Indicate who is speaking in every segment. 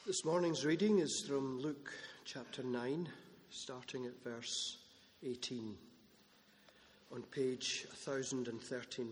Speaker 1: This morning's reading is from Luke chapter 9, starting at verse 18, on page 1039.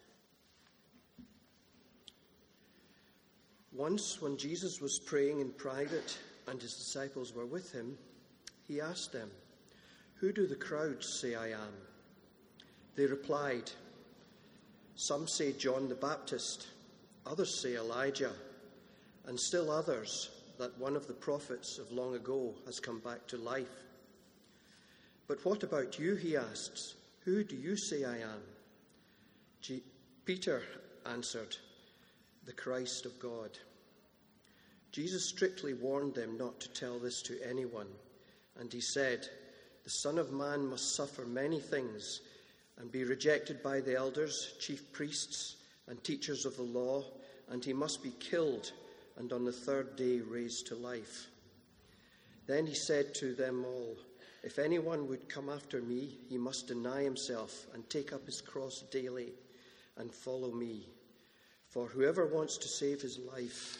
Speaker 1: Once, when Jesus was praying in private and his disciples were with him, he asked them, "Who do the crowds say I am?" They replied, "Some say John the Baptist, others say Elijah, and still others that one of the prophets of long ago has come back to life." "But what about you?" he asks. "Who do you say I am?" Peter answered, "The Christ of God." Jesus strictly warned them not to tell this to anyone, and he said, "The Son of Man must suffer many things and be rejected by the elders, chief priests, and teachers of the law, and he must be killed and on the third day raised to life." Then he said to them all, "If anyone would come after me, he must deny himself and take up his cross daily and follow me. For whoever wants to save his life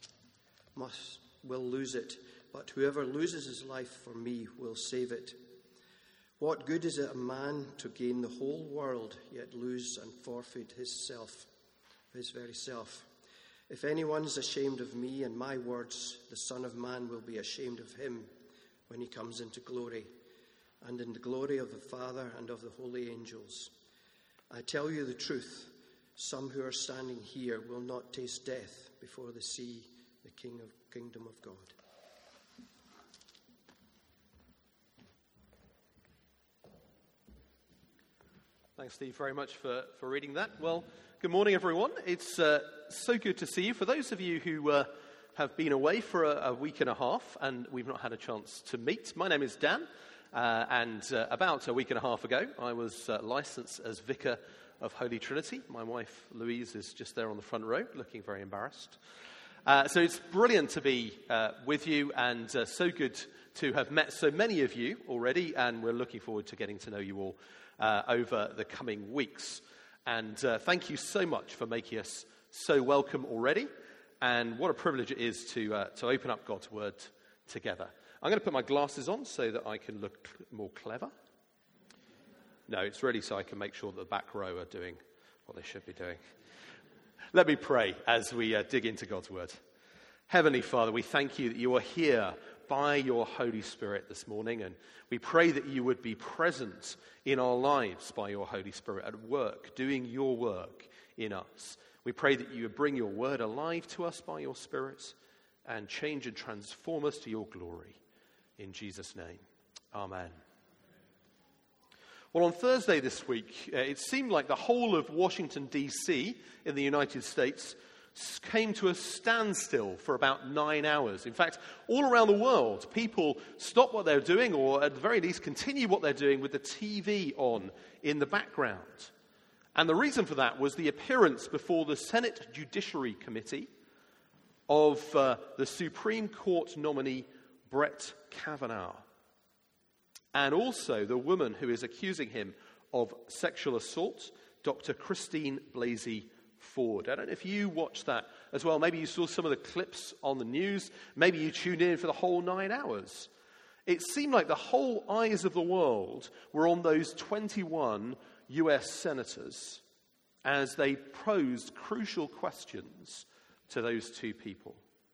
Speaker 1: will lose it, but whoever loses his life for me will save it. What good is it a man to gain the whole world, yet lose and forfeit his very self? If anyone is ashamed of me and my words, the Son of Man will be ashamed of him when he comes into glory, and in the glory of the Father and of the holy angels. I tell you the truth, some who are standing here will not taste death before they see the kingdom of God."
Speaker 2: Thanks, Steve, very much for reading that. Well, good morning, everyone. It's so good to see you. For those of you who have been away for a week and a half and we've not had a chance to meet, my name is Dan, and about a week and a half ago, I was licensed as Vicar of Holy Trinity. My wife, Louise, is just there on the front row, looking very embarrassed. So it's brilliant to be with you, and so good to have met so many of you already, and we're looking forward to getting to know you all over the coming weeks. And thank you so much for making us so welcome already, and what a privilege it is to open up God's Word together. I'm going to put my glasses on so that I can look more clever. No, it's really so I can make sure that the back row are doing what they should be doing. Let me pray as we dig into God's Word. Heavenly Father, we thank you that you are here by your Holy Spirit this morning, and we pray that you would be present in our lives by your Holy Spirit at work, doing your work in us. We pray that you would bring your word alive to us by your Spirit and change and transform us to your glory. In Jesus' name, amen. Well, on Thursday this week, it seemed like the whole of Washington, D.C. in the United States came to a standstill for about 9 hours. In fact, all around the world, people stopped what they're doing, or at the very least continue what they're doing with the TV on in the background. And the reason for that was the appearance before the Senate Judiciary Committee of the Supreme Court nominee Brett Kavanaugh, and also the woman who is accusing him of sexual assault, Dr. Christine Blasey Ford. I don't know if you watched that as well. Maybe you saw some of the clips on the news. Maybe you tuned in for the whole 9 hours. It seemed like the whole eyes of the world were on those 21 US senators as they posed crucial questions to those two people.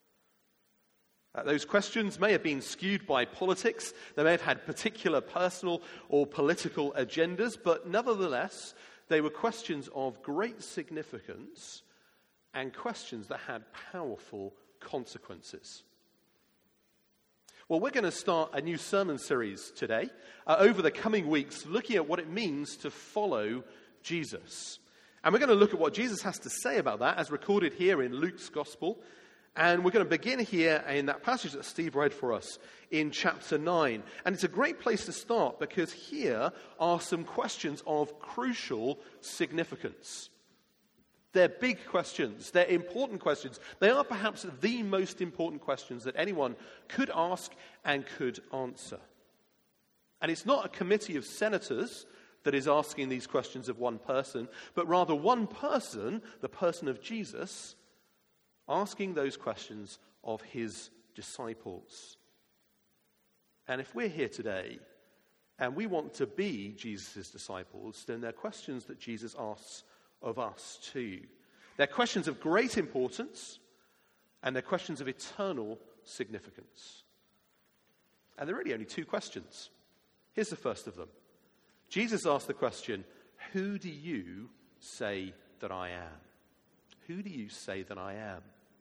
Speaker 2: Those questions may have been skewed by politics. They may have had particular personal or political agendas, but nevertheless, they were questions of great significance and questions that had powerful consequences. Well, we're going to start a new sermon series today, over the coming weeks, looking at what it means to follow Jesus. And we're going to look at what Jesus has to say about that, as recorded here in Luke's Gospel. And we're going to begin here in that passage that Steve read for us in chapter 9. And it's a great place to start because here are some questions of crucial significance. They're big questions. They're important questions. They are perhaps the most important questions that anyone could ask and could answer. And it's not a committee of senators that is asking these questions of one person, but rather one person, the person of Jesus, asking those questions of his disciples. And if we're here today and we want to be Jesus' disciples, then there are questions that Jesus asks of us too. They're questions of great importance, and they're questions of eternal significance. And there are really only two questions. Here's the first of them. Jesus asked the question, who do you say that I am? Who do you say that I am?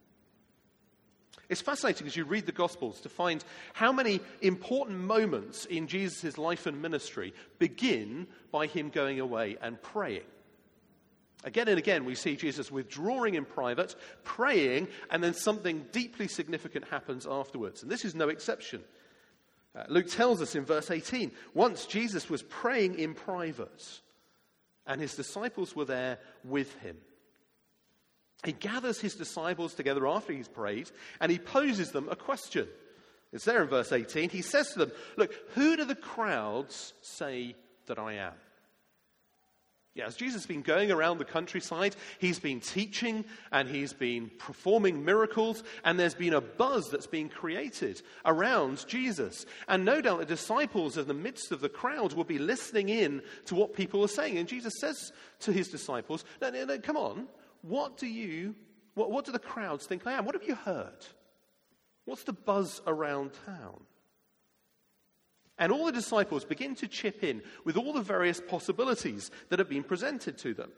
Speaker 2: It's fascinating as you read the Gospels to find how many important moments in Jesus' life and ministry begin by him going away and praying. Again and again, we see Jesus withdrawing in private, praying, and then something deeply significant happens afterwards. And this is no exception. Luke tells us in verse 18, once Jesus was praying in private, and his disciples were there with him. He gathers his disciples together after he's prayed, and he poses them a question. It's there in verse 18. He says to them, look, who do the crowds say that I am? Yeah, as Jesus has been going around the countryside, he's been teaching and he's been performing miracles, and there's been a buzz that's been created around Jesus. And no doubt the disciples in the midst of the crowd will be listening in to what people are saying. And Jesus says to his disciples, no, come on, what do the crowds think I am? What have you heard? What's the buzz around town? And all the disciples begin to chip in with all the various possibilities that have been presented to them.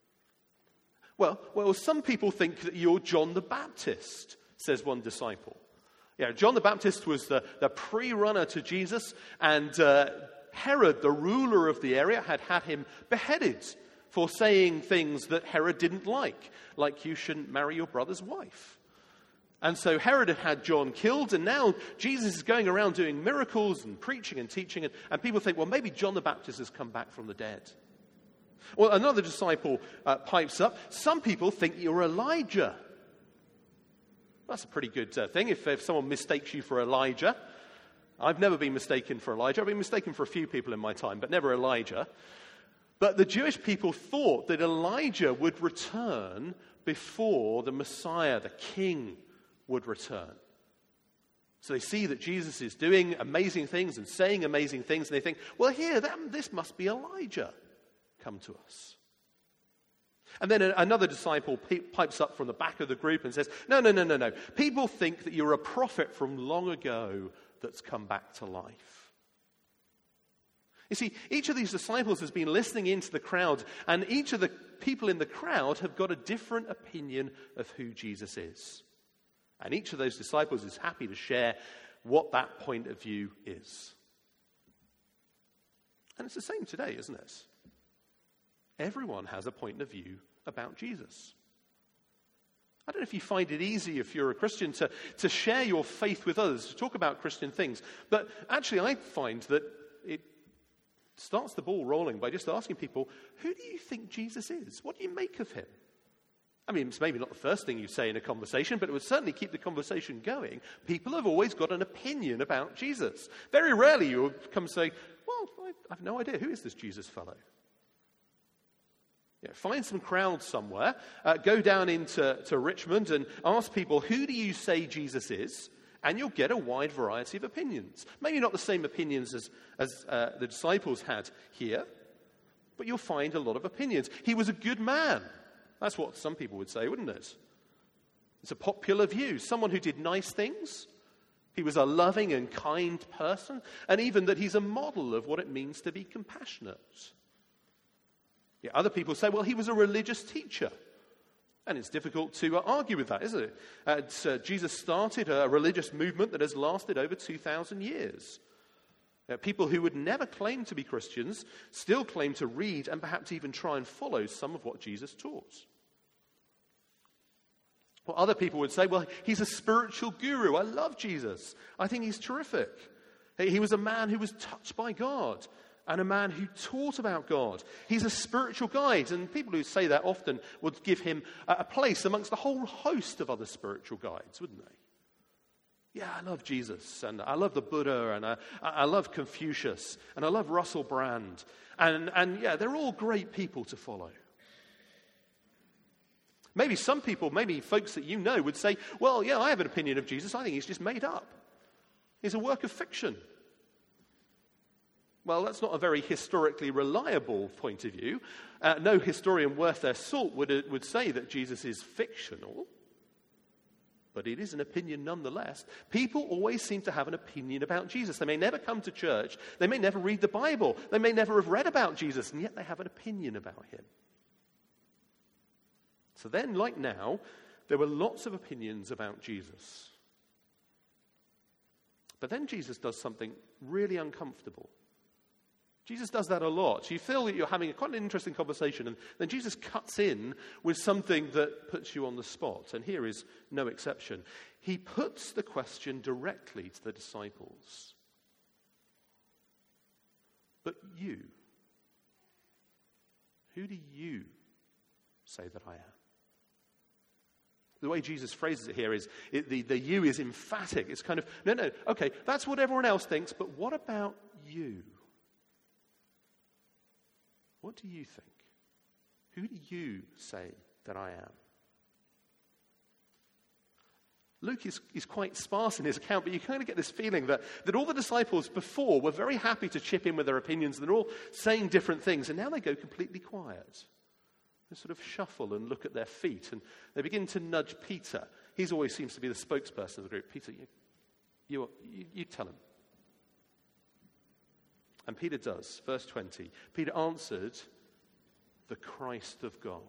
Speaker 2: Well, some people think that you're John the Baptist, says one disciple. Yeah, John the Baptist was the pre-runner to Jesus, and Herod, the ruler of the area, had him beheaded for saying things that Herod didn't like you shouldn't marry your brother's wife. And so Herod had John killed, and now Jesus is going around doing miracles and preaching and teaching, and people think, well, maybe John the Baptist has come back from the dead. Well, another disciple pipes up, some people think you're Elijah. That's a pretty good thing if someone mistakes you for Elijah. I've never been mistaken for Elijah. I've been mistaken for a few people in my time, but never Elijah. But the Jewish people thought that Elijah would return before the Messiah, the King, would return. So they see that Jesus is doing amazing things and saying amazing things, and they think, well, this must be Elijah come to us. And then another disciple pipes up from the back of the group and says, no. People think that you're a prophet from long ago that's come back to life. You see, each of these disciples has been listening into the crowd, and each of the people in the crowd have got a different opinion of who Jesus is. And each of those disciples is happy to share what that point of view is. And it's the same today, isn't it? Everyone has a point of view about Jesus. I don't know if you find it easy, if you're a Christian, to share your faith with others, to talk about Christian things. But actually, I find that it starts the ball rolling by just asking people, who do you think Jesus is? What do you make of him? I mean, it's maybe not the first thing you say in a conversation, but it would certainly keep the conversation going. People have always got an opinion about Jesus. Very rarely you will come and say, well, I have no idea. Who is this Jesus fellow? Yeah, find some crowd somewhere, go down into Richmond and ask people, who do you say Jesus is? And you'll get a wide variety of opinions. Maybe not the same opinions as the disciples had here, but you'll find a lot of opinions. He was a good man. That's what some people would say, wouldn't it? It's a popular view. Someone who did nice things. He was a loving and kind person. And even that he's a model of what it means to be compassionate. Yeah, other people say, well, he was a religious teacher. And it's difficult to argue with that, isn't it? Jesus started a religious movement that has lasted over 2,000 years. People who would never claim to be Christians still claim to read and perhaps even try and follow some of what Jesus taught. Well, other people would say, well, he's a spiritual guru. I love Jesus. I think he's terrific. He was a man who was touched by God and a man who taught about God. He's a spiritual guide, and people who say that often would give him a place amongst a whole host of other spiritual guides, wouldn't they? Yeah, I love Jesus, and I love the Buddha, and I love Confucius, and I love Russell Brand, and yeah, they're all great people to follow. Maybe some people, maybe folks that you know would say, well, yeah, I have an opinion of Jesus. I think he's just made up. He's a work of fiction. Well, that's not a very historically reliable point of view. No historian worth their salt would say that Jesus is fictional. But it is an opinion nonetheless. People always seem to have an opinion about Jesus. They may never come to church. They may never read the Bible. They may never have read about Jesus, and yet they have an opinion about him. So then, like now, there were lots of opinions about Jesus. But then Jesus does something really uncomfortable. Jesus does that a lot. You feel that you're having quite an interesting conversation, and then Jesus cuts in with something that puts you on the spot. And here is no exception. He puts the question directly to the disciples. But you, who do you say that I am? The way Jesus phrases it here is, the you is emphatic. It's kind of, no, okay, that's what everyone else thinks, but what about you? What do you think? Who do you say that I am? Luke is quite sparse in his account, but you kind of get this feeling that all the disciples before were very happy to chip in with their opinions, and they're all saying different things, and now they go completely quiet. They sort of shuffle and look at their feet, and they begin to nudge Peter. He always seems to be the spokesperson of the group. Peter, you tell him. And Peter does. Verse 20. Peter answered, the Christ of God.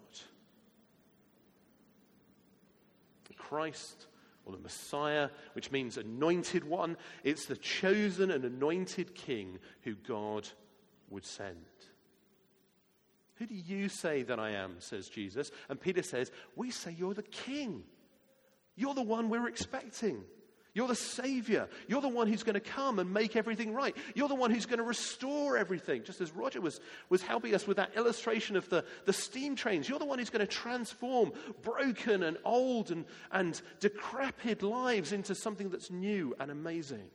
Speaker 2: The Christ, or the Messiah, which means anointed one. It's the chosen and anointed king who God would send. Who do you say that I am, says Jesus. And Peter says, we say you're the king. You're the one we're expecting. You're the Savior. You're the one who's going to come and make everything right. You're the one who's going to restore everything. Just as Roger was helping us with that illustration of the steam trains. You're the one who's going to transform broken and old and decrepit lives into something that's new and amazing.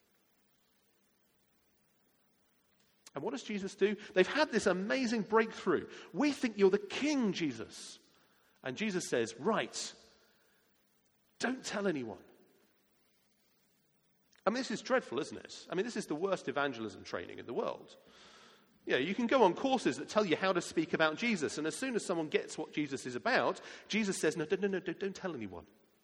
Speaker 2: And what does Jesus do? They've had this amazing breakthrough. We think you're the king, Jesus. And Jesus says, right, don't tell anyone. I mean, this is dreadful, isn't it? I mean, this is the worst evangelism training in the world. You know, you can go on courses that tell you how to speak about Jesus, and as soon as someone gets what Jesus is about, Jesus says, no, don't tell anyone.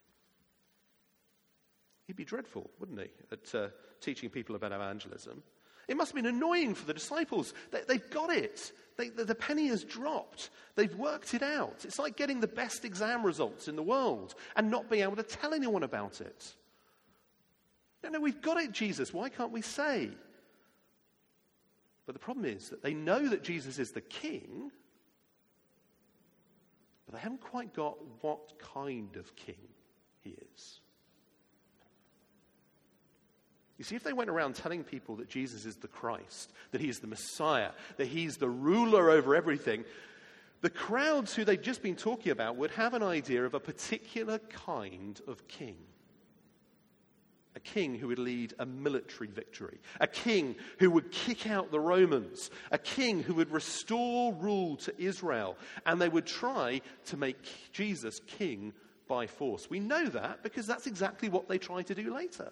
Speaker 2: He'd be dreadful, wouldn't he, at teaching people about evangelism? It must have been annoying for the disciples. They've got it. The penny has dropped. They've worked it out. It's like getting the best exam results in the world and not being able to tell anyone about it. No, we've got it, Jesus. Why can't we say? But the problem is that they know that Jesus is the king, but they haven't quite got what kind of king he is. You see, if they went around telling people that Jesus is the Christ, that he is the Messiah, that he's the ruler over everything, the crowds who they'd just been talking about would have an idea of a particular kind of king. A king who would lead a military victory. A king who would kick out the Romans. A king who would restore rule to Israel. And they would try to make Jesus king by force. We know that because that's exactly what they try to do later.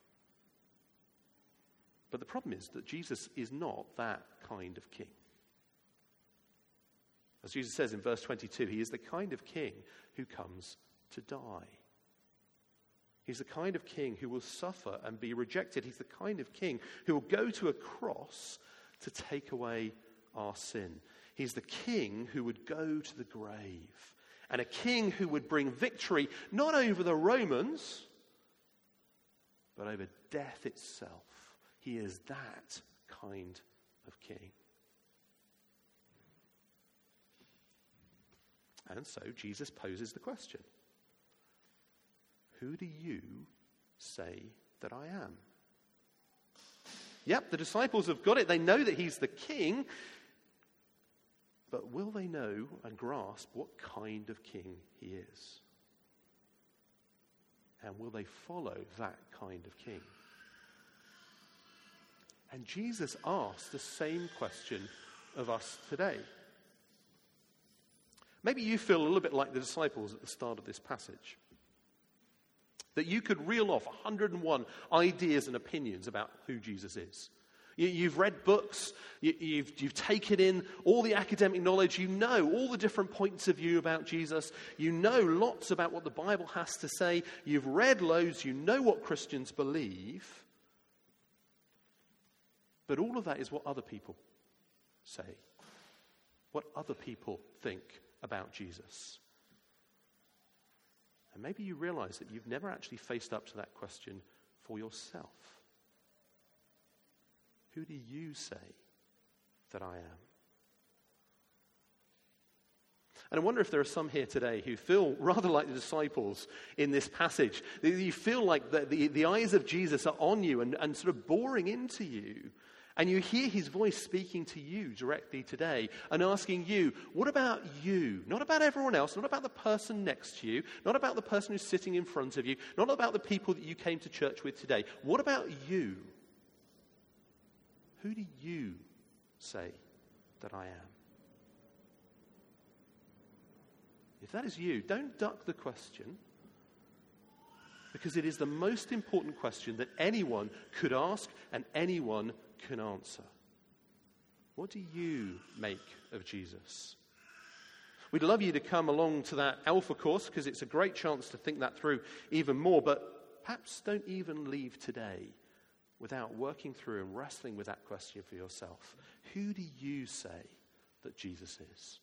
Speaker 2: But the problem is that Jesus is not that kind of king. As Jesus says in verse 22, he is the kind of king who comes to die. He's the kind of king who will suffer and be rejected. He's the kind of king who will go to a cross to take away our sin. He's the king who would go to the grave. And a king who would bring victory not over the Romans, but over death itself. He is that kind of king. And so Jesus poses the question. Who do you say that I am? Yep, the disciples have got it. They know that he's the king. But will they know and grasp what kind of king he is? And will they follow that kind of king? And Jesus asks the same question of us today. Maybe you feel a little bit like the disciples at the start of this passage. That you could reel off 101 ideas and opinions about who Jesus is. You've read books, you've taken in all the academic knowledge, you know all the different points of view about Jesus, you know lots about what the Bible has to say, you've read loads, you know what Christians believe, but all of that is what other people say, what other people think about Jesus. And maybe you realize that you've never actually faced up to that question for yourself. Who do you say that I am? And I wonder if there are some here today who feel rather like the disciples in this passage. You feel like the eyes of Jesus are on you and sort of boring into you. And you hear his voice speaking to you directly today and asking you, what about you? Not about everyone else, not about the person next to you, not about the person who's sitting in front of you, not about the people that you came to church with today. What about you? Who do you say that I am? If that is you, don't duck the question, because it is the most important question that anyone could ask and anyone can answer. What do you make of Jesus? We'd love you to come along to that Alpha course, because it's a great chance to think that through even more, but perhaps don't even leave today without working through and wrestling with that question for yourself. Who do you say that Jesus is?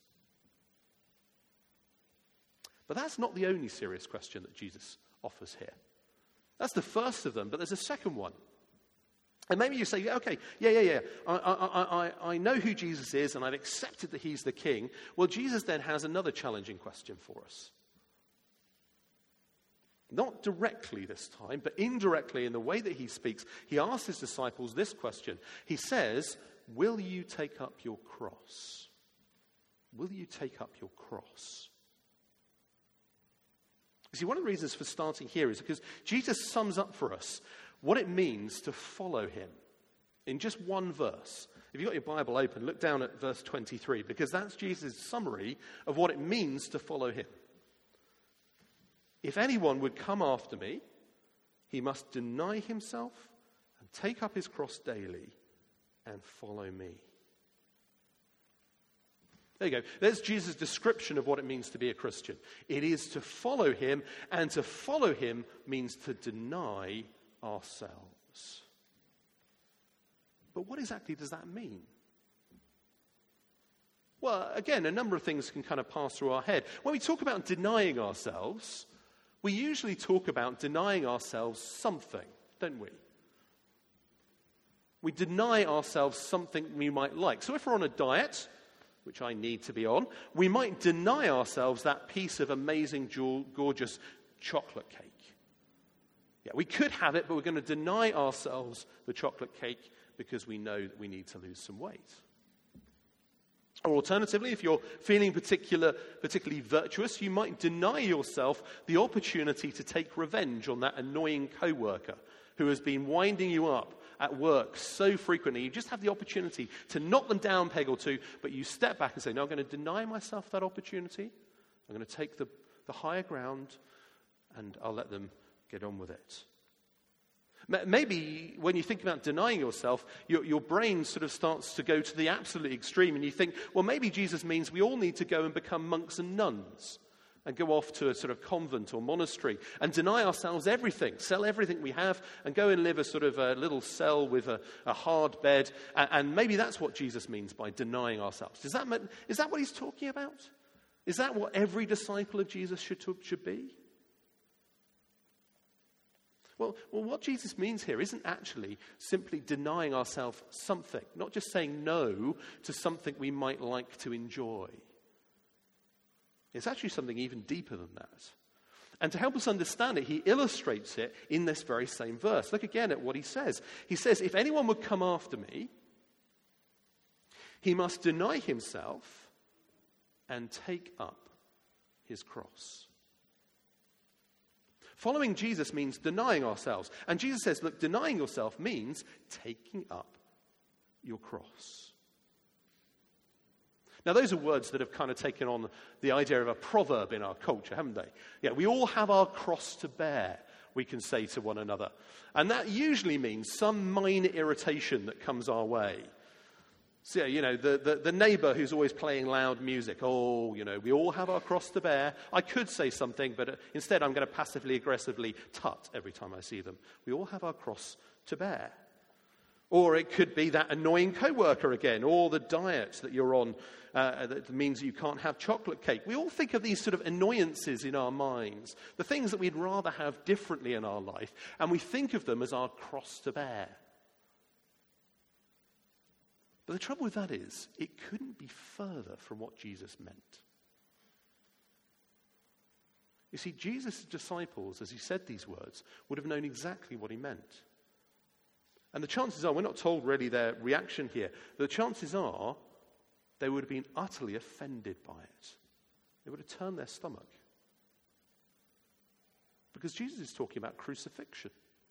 Speaker 2: But that's not the only serious question that Jesus offers here. That's the first of them, but there's a second one. And maybe you say, okay, yeah. I know who Jesus is, and I've accepted that he's the king. Well, Jesus then has another challenging question for us. Not directly this time, but indirectly in the way that he speaks. He asks his disciples this question. He says, will you take up your cross? Will you take up your cross? You see, one of the reasons for starting here is because Jesus sums up for us what it means to follow him in just one verse. If you've got your Bible open, look down at verse 23, because that's Jesus' summary of what it means to follow him. If anyone would come after me, he must deny himself and take up his cross daily and follow me. There you go. There's Jesus' description of what it means to be a Christian. It is to follow him, and to follow him means to deny ourselves. But what exactly does that mean? Well, again, a number of things can kind of pass through our head. When we talk about denying ourselves, we usually talk about denying ourselves something, don't we? We deny ourselves something we might like. So if we're on a diet, which I need to be on, we might deny ourselves that piece of amazing, gorgeous chocolate cake. Yeah, we could have it, but we're going to deny ourselves the chocolate cake because we know that we need to lose some weight. Or alternatively, if you're feeling particularly virtuous, you might deny yourself the opportunity to take revenge on that annoying co-worker who has been winding you up at work so frequently. You just have the opportunity to knock them down a peg or two, but you step back and say, no, I'm going to deny myself that opportunity. I'm going to take the higher ground, and I'll let them get on with it. Maybe when you think about denying yourself, your brain sort of starts to go to the absolute extreme, and you think, well, maybe Jesus means we all need to go and become monks and nuns and go off to a sort of convent or monastery and deny ourselves everything, sell everything we have, and go and live a sort of a little cell with a hard bed. And maybe that's what Jesus means by denying ourselves. Is that what he's talking about? Is that what every disciple of Jesus should be? Well, what Jesus means here isn't actually simply denying ourselves something, not just saying no to something we might like to enjoy. It's actually something even deeper than that. And to help us understand it, he illustrates it in this very same verse. Look again at what he says. He says, if anyone would come after me, he must deny himself and take up his cross. Following Jesus means denying ourselves. And Jesus says, look, denying yourself means taking up your cross. Now, those are words that have kind of taken on the idea of a proverb in our culture, haven't they? Yeah, we all have our cross to bear, we can say to one another. And that usually means some minor irritation that comes our way. So, the neighbor who's always playing loud music. Oh, we all have our cross to bear. I could say something, but instead I'm going to passively aggressively tut every time I see them. We all have our cross to bear. Or it could be that annoying coworker again, or the diet that you're on that means you can't have chocolate cake. We all think of these sort of annoyances in our minds, the things that we'd rather have differently in our life, and we think of them as our cross to bear. But the trouble with that is, it couldn't be further from what Jesus meant. You see, Jesus' disciples, as he said these words, would have known exactly what he meant. And the chances are, we're not told really their reaction here, the chances are they would have been utterly offended by it. They would have turned their stomach. Because Jesus is talking about crucifixion.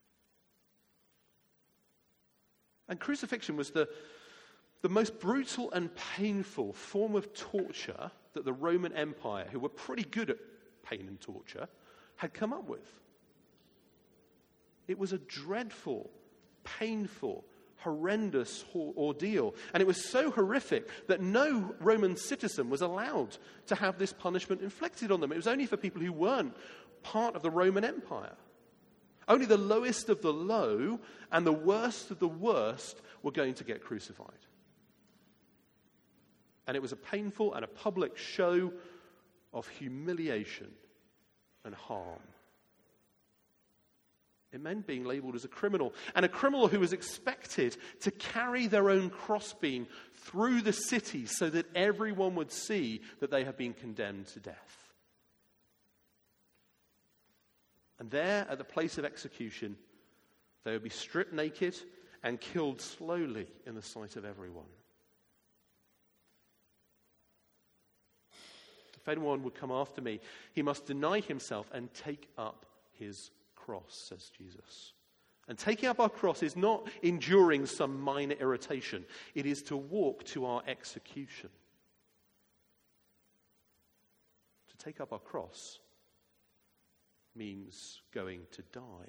Speaker 2: And crucifixion was the most brutal and painful form of torture that the Roman Empire, who were pretty good at pain and torture, had come up with. It was a dreadful, painful, horrendous ordeal. And it was so horrific that no Roman citizen was allowed to have this punishment inflicted on them. It was only for people who weren't part of the Roman Empire. Only the lowest of the low and the worst of the worst were going to get crucified. And it was a painful and a public show of humiliation and harm. It meant being labeled as a criminal, and a criminal who was expected to carry their own crossbeam through the city so that everyone would see that they had been condemned to death. And there, at the place of execution, they would be stripped naked and killed slowly in the sight of everyone. If anyone would come after me, he must deny himself and take up his cross, says Jesus. And taking up our cross is not enduring some minor irritation. It is to walk to our execution. To take up our cross means going to die.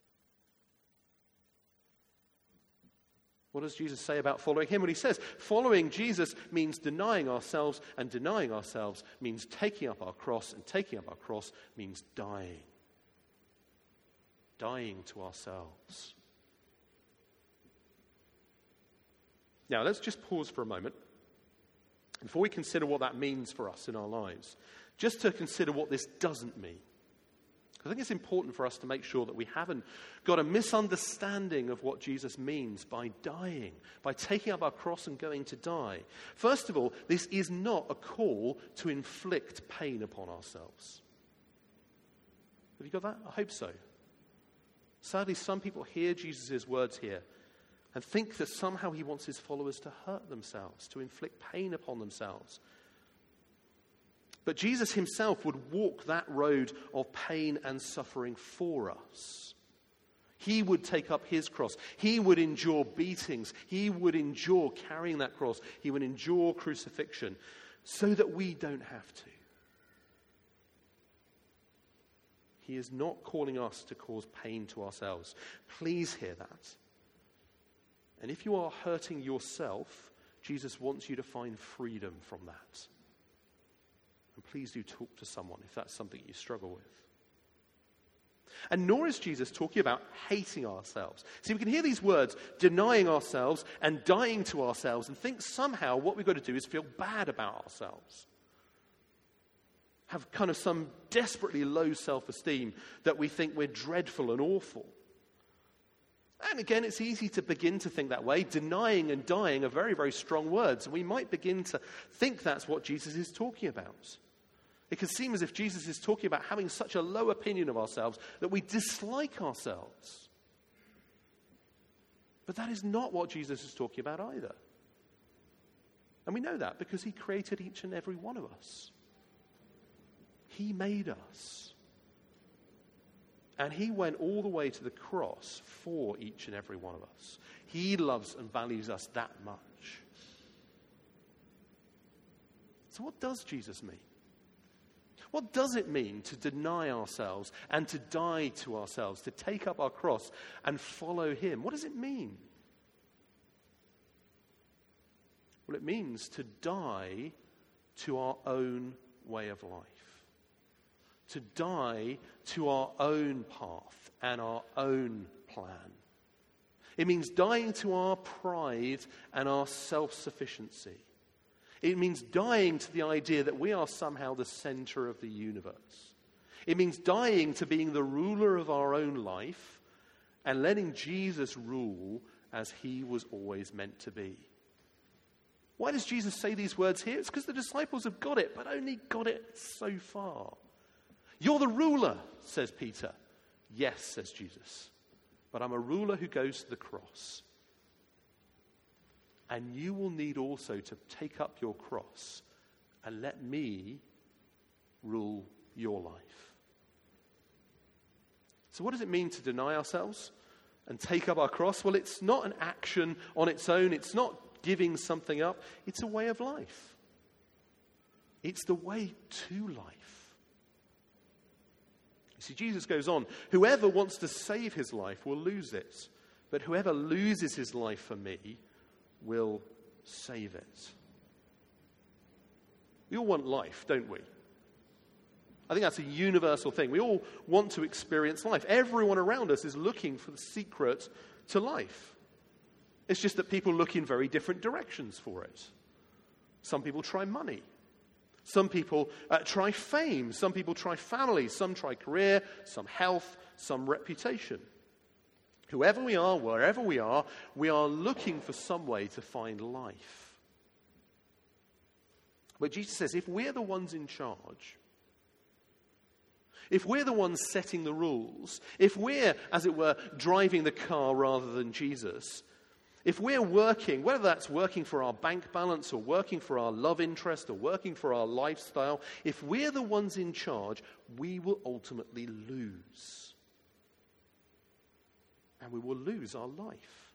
Speaker 2: What does Jesus say about following him? Well, he says following Jesus means denying ourselves, and denying ourselves means taking up our cross, and taking up our cross means dying. Dying to ourselves. Now, let's just pause for a moment before we consider what that means for us in our lives, just to consider what this doesn't mean. I think it's important for us to make sure that we haven't got a misunderstanding of what Jesus means by dying, by taking up our cross and going to die. First of all, this is not a call to inflict pain upon ourselves. Have you got that? I hope so. Sadly, some people hear Jesus' words here and think that somehow he wants his followers to hurt themselves, to inflict pain upon themselves. But Jesus himself would walk that road of pain and suffering for us. He would take up his cross. He would endure beatings. He would endure carrying that cross. He would endure crucifixion so that we don't have to. He is not calling us to cause pain to ourselves. Please hear that. And if you are hurting yourself, Jesus wants you to find freedom from that. And please do talk to someone if that's something you struggle with. And nor is Jesus talking about hating ourselves. See, we can hear these words, denying ourselves and dying to ourselves, and think somehow what we've got to do is feel bad about ourselves. Have kind of some desperately low self-esteem that we think we're dreadful and awful. And again, it's easy to begin to think that way. Denying and dying are very, very strong words. And we might begin to think that's what Jesus is talking about. It can seem as if Jesus is talking about having such a low opinion of ourselves that we dislike ourselves. But that is not what Jesus is talking about either. And we know that because he created each and every one of us. He made us. And he went all the way to the cross for each and every one of us. He loves and values us that much. So what does Jesus mean? What does it mean to deny ourselves and to die to ourselves, to take up our cross and follow him? What does it mean? Well, it means to die to our own way of life, to die to our own path and our own plan. It means dying to our pride and our self-sufficiency. It means dying to the idea that we are somehow the center of the universe. It means dying to being the ruler of our own life and letting Jesus rule as he was always meant to be. Why does Jesus say these words here? It's because the disciples have got it, but only got it so far. You're the ruler, says Peter. Yes, says Jesus, but I'm a ruler who goes to the cross. And you will need also to take up your cross and let me rule your life. So what does it mean to deny ourselves and take up our cross? Well, it's not an action on its own. It's not giving something up. It's a way of life. It's the way to life. You see, Jesus goes on, whoever wants to save his life will lose it, but whoever loses his life for me will save it. We all want life, don't we? I think that's a universal thing. We all want to experience life. Everyone around us is looking for the secret to life. It's just that people look in very different directions for it. Some people try money. Some people try fame. Some people try family. Some try career. Some health. Some reputation. Whoever we are, wherever we are looking for some way to find life. But Jesus says, if we're the ones in charge, if we're the ones setting the rules, if we're, as it were, driving the car rather than Jesus, if we're working, whether that's working for our bank balance or working for our love interest or working for our lifestyle, if we're the ones in charge, we will ultimately lose. And we will lose our life.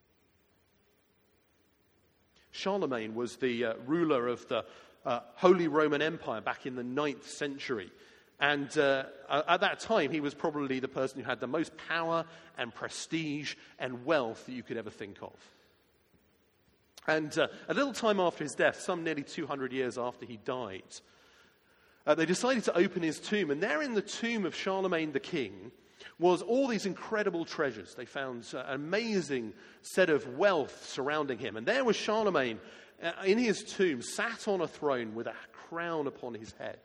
Speaker 2: Charlemagne was the ruler of the Holy Roman Empire back in the 9th century. And at that time, he was probably the person who had the most power and prestige and wealth that you could ever think of. And a little time after his death, some nearly 200 years after he died, they decided to open his tomb. And there in the tomb of Charlemagne the king was all these incredible treasures. They found an amazing set of wealth surrounding him. And there was Charlemagne in his tomb, sat on a throne with a crown upon his head.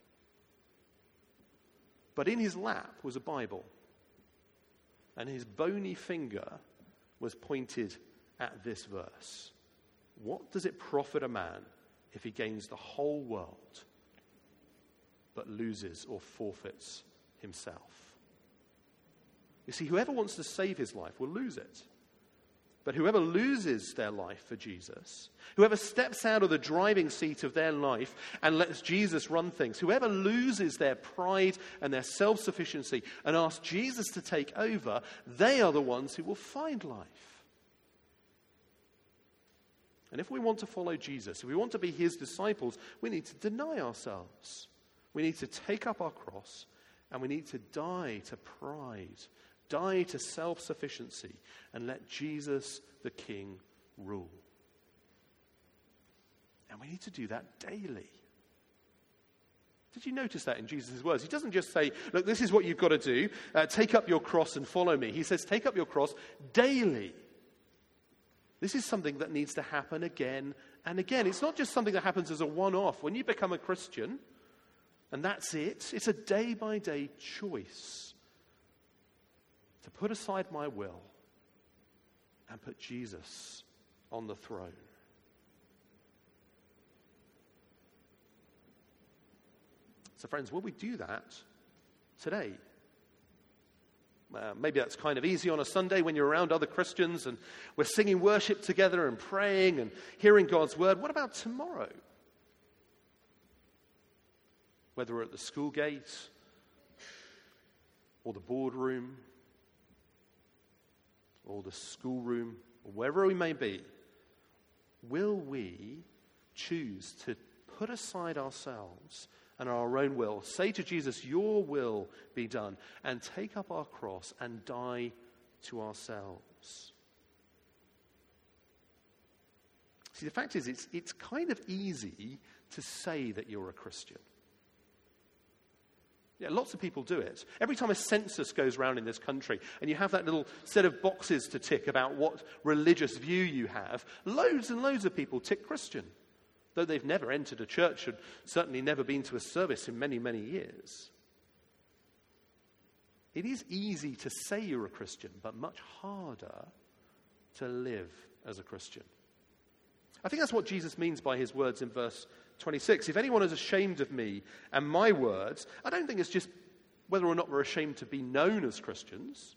Speaker 2: But in his lap was a Bible. And his bony finger was pointed at this verse. What does it profit a man if he gains the whole world but loses or forfeits himself? You see, whoever wants to save his life will lose it. But whoever loses their life for Jesus, whoever steps out of the driving seat of their life and lets Jesus run things, whoever loses their pride and their self-sufficiency and asks Jesus to take over, they are the ones who will find life. And if we want to follow Jesus, if we want to be his disciples, we need to deny ourselves. We need to take up our cross and we need to die to pride. Die to self-sufficiency and let Jesus the King rule. And we need to do that daily. Did you notice that in Jesus' words? He doesn't just say, look, this is what you've got to do. Take up your cross and follow me. He says, take up your cross daily. This is something that needs to happen again and again. It's not just something that happens as a one-off. When you become a Christian, and that's it, it's a day-by-day choice. To put aside my will and put Jesus on the throne. So friends, will we do that today? Maybe that's kind of easy on a Sunday when you're around other Christians and we're singing worship together and praying and hearing God's word. What about tomorrow? Whether we're at the school gate or the boardroom or the schoolroom, or wherever we may be, will we choose to put aside ourselves and our own will, say to Jesus, your will be done, and take up our cross and die to ourselves. See, the fact is, it's kind of easy to say that you're a Christian. Yeah, lots of people do it. Every time a census goes around in this country and you have that little set of boxes to tick about what religious view you have, loads and loads of people tick Christian, though they've never entered a church and certainly never been to a service in many, many years. It is easy to say you're a Christian, but much harder to live as a Christian. I think that's what Jesus means by his words in verse 26. If anyone is ashamed of me and my words, I don't think it's just whether or not we're ashamed to be known as Christians,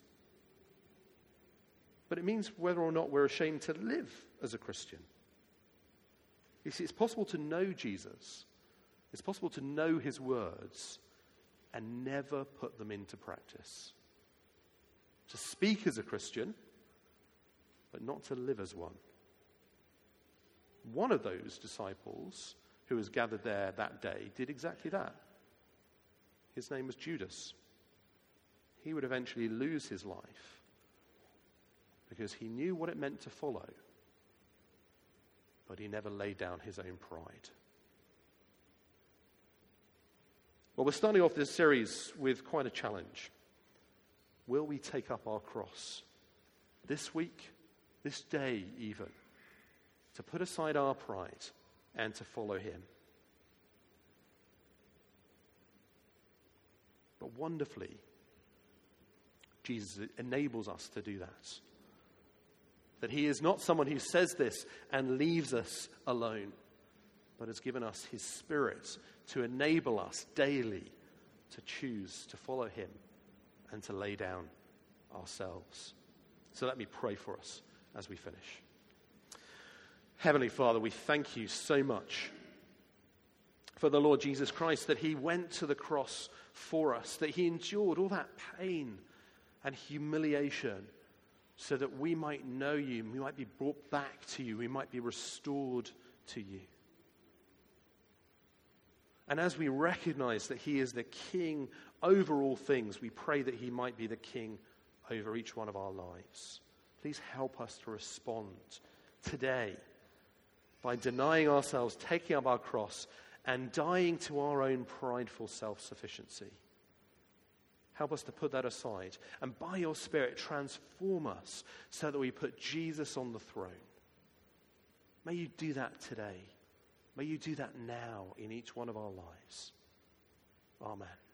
Speaker 2: but it means whether or not we're ashamed to live as a Christian. You see, it's possible to know Jesus, it's possible to know his words and never put them into practice. To speak as a Christian, but not to live as one. One of those disciples who was gathered there that day did exactly that. His name was Judas. He would eventually lose his life because he knew what it meant to follow, but he never laid down his own pride. Well, we're starting off this series with quite a challenge. Will we take up our cross this week, this day even, to put aside our pride and to follow him? But wonderfully, Jesus enables us to do that. That he is not someone who says this and leaves us alone, but has given us his Spirit to enable us daily to choose to follow him and to lay down ourselves. So let me pray for us as we finish. Heavenly Father, we thank you so much for the Lord Jesus Christ, that he went to the cross for us, that he endured all that pain and humiliation so that we might know you, we might be brought back to you, we might be restored to you. And as we recognize that he is the King over all things, we pray that he might be the King over each one of our lives. Please help us to respond today by denying ourselves, taking up our cross, and dying to our own prideful self-sufficiency. Help us to put that aside, and by your Spirit, transform us so that we put Jesus on the throne. May you do that today. May you do that now in each one of our lives. Amen.